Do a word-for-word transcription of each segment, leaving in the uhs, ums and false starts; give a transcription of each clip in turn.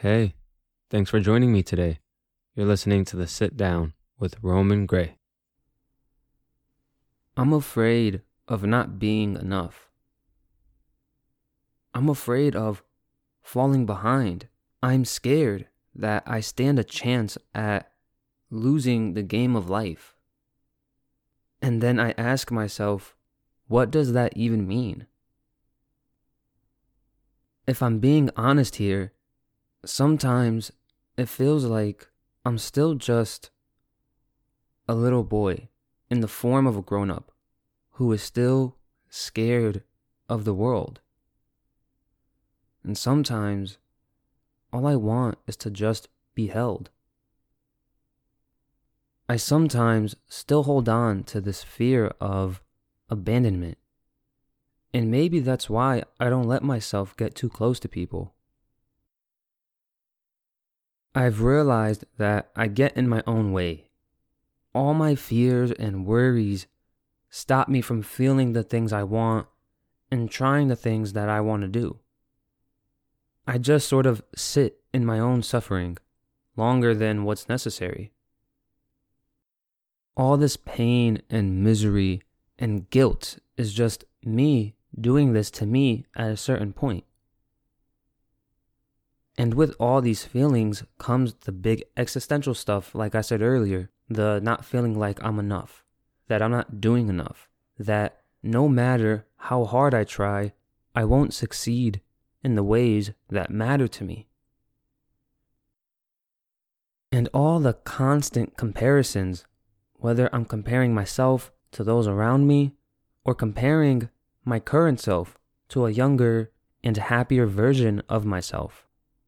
Hey, thanks for joining me today. You're listening to The Sit Down with Roman Gray. I'm afraid of not being enough. I'm afraid of falling behind. I'm scared that I stand a chance at losing the game of life. And then I ask myself, what does that even mean? If I'm being honest here, sometimes it feels like I'm still just a little boy in the form of a grown-up who is still scared of the world. And sometimes all I want is to just be held. I sometimes still hold on to this fear of abandonment. And maybe that's why I don't let myself get too close to people. I've realized that I get in my own way. All my fears and worries stop me from feeling the things I want and trying the things that I want to do. I just sort of sit in my own suffering longer than what's necessary. All this pain and misery and guilt is just me doing this to me at a certain point. And with all these feelings comes the big existential stuff, like I said earlier, the not feeling like I'm enough, that I'm not doing enough, that no matter how hard I try, I won't succeed in the ways that matter to me. And all the constant comparisons, whether I'm comparing myself to those around me or comparing my current self to a younger and happier version of myself.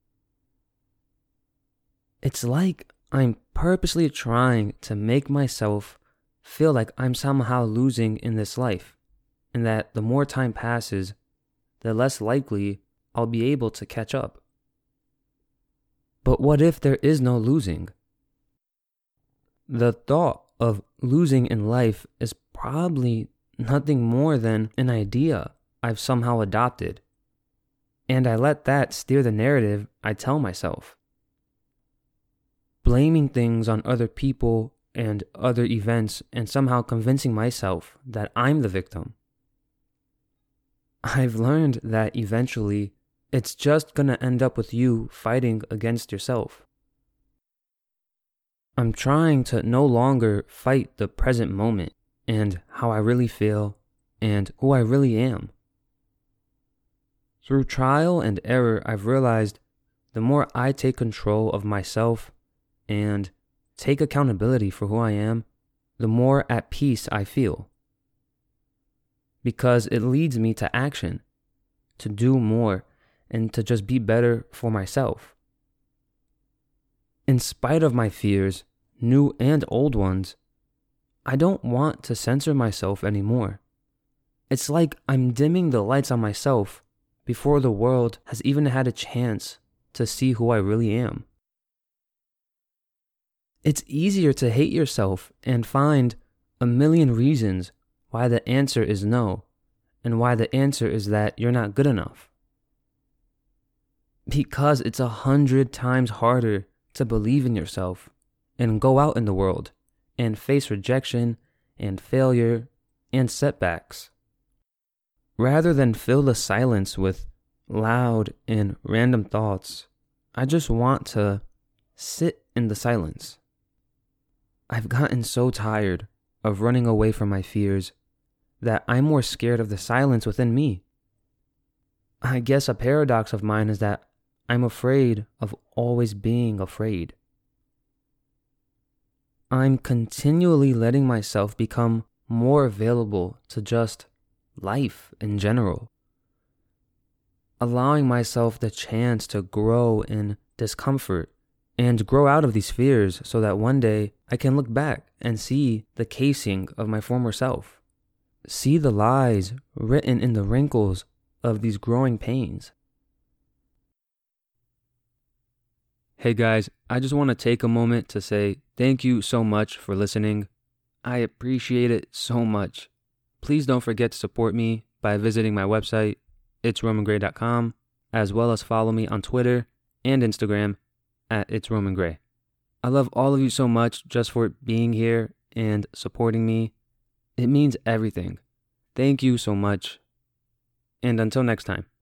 It's like I'm purposely trying to make myself feel like I'm somehow losing in this life, and that the more time passes, the less likely I'll be able to catch up. But what if there is no losing? The thought of losing in life is probably nothing more than an idea I've somehow adopted, and I let that steer the narrative I tell myself. Blaming things on other people and other events and somehow convincing myself that I'm the victim. I've learned that eventually it's just gonna end up with you fighting against yourself. I'm trying to no longer fight the present moment and how I really feel and who I really am. Through trial and error, I've realized the more I take control of myself and take accountability for who I am, the more at peace I feel. Because it leads me to action, to do more, and to just be better for myself. In spite of my fears, new and old ones, I don't want to censor myself anymore. It's like I'm dimming the lights on myself before the world has even had a chance to see who I really am. It's easier to hate yourself and find a million reasons why the answer is no, and why the answer is that you're not good enough. Because it's a hundred times harder to believe in yourself and go out in the world and face rejection and failure and setbacks. Rather than fill the silence with loud and random thoughts, I just want to sit in the silence. I've gotten so tired of running away from my fears that I'm more scared of the silence within me. I guess a paradox of mine is that I'm afraid of always being afraid. I'm continually letting myself become more available to just life in general, allowing myself the chance to grow in discomfort and grow out of these fears so that one day I can look back and see the casing of my former self, see the lies written in the wrinkles of these growing pains. Hey guys, I just want to take a moment to say thank you so much for listening. I appreciate it so much. Please don't forget to support me by visiting my website, its roman gray dot com, as well as follow me on Twitter and Instagram at It's Roman Gray. I love all of you so much just for being here and supporting me. It means everything. Thank you so much. And until next time.